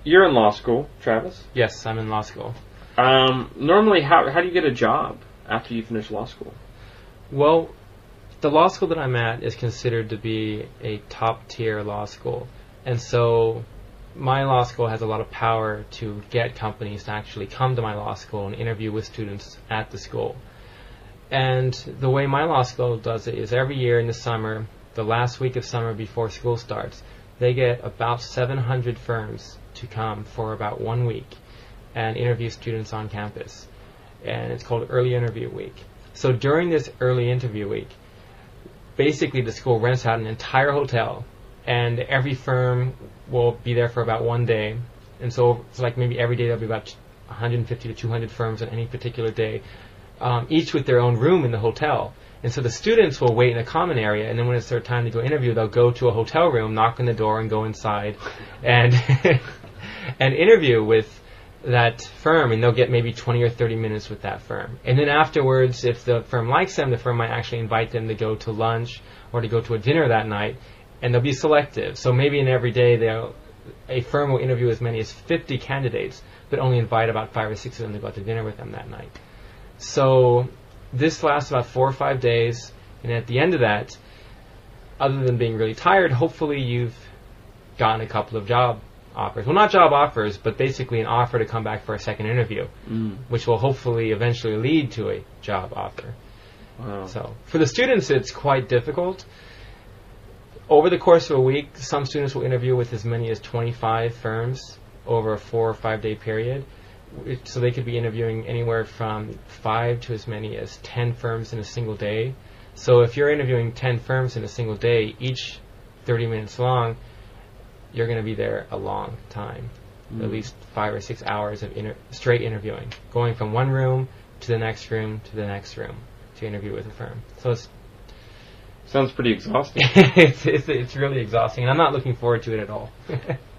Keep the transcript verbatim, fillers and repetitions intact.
you're in law school, Travis. Yes, I'm in law school. Um, normally, how how do you get a job after you finish law school? Well, the law school that I'm at is considered to be a top-tier law school. And so my law school has a lot of power to get companies to actually come to my law school and interview with students at the school. And the way my law school does it is every year in the summer, the last week of summer before school starts, they get about seven hundred firms to come for about one week and interview students on campus. And it's called Early Interview Week. So during this early interview week, basically the school rents out an entire hotel, and every firm will be there for about one day. And so it's like maybe every day there'll be about one hundred fifty to two hundred firms on any particular day, um, each with their own room in the hotel. And so the students will wait in a common area, and then when it's their time to go interview, they'll go to a hotel room, knock on the door, and go inside and and interview with that firm, and they'll get maybe twenty or thirty minutes with that firm. And then afterwards, if the firm likes them, the firm might actually invite them to go to lunch or to go to a dinner that night, and they'll be selective. So maybe in every day, they'll, a firm will interview as many as fifty candidates, but only invite about five or six of them to go out to dinner with them that night. So this lasts about four or five days, and at the end of that, other than being really tired, hopefully you've gotten a couple of job offers. Well, not job offers, but basically an offer to come back for a second interview, mm. which will hopefully eventually lead to a job offer. Wow. So for the students, it's quite difficult. Over the course of a week, some students will interview with as many as twenty-five firms over a four or five day period. So they could be interviewing anywhere from five to as many as ten firms in a single day. So if you're interviewing ten firms in a single day, each thirty minutes long, you're going to be there a long time, mm. at least five or six hours of inter- straight interviewing, going from one room to the next room to the next room to interview with a firm. So it's sounds pretty exhausting. it's, it's it's really exhausting, and I'm not looking forward to it at all.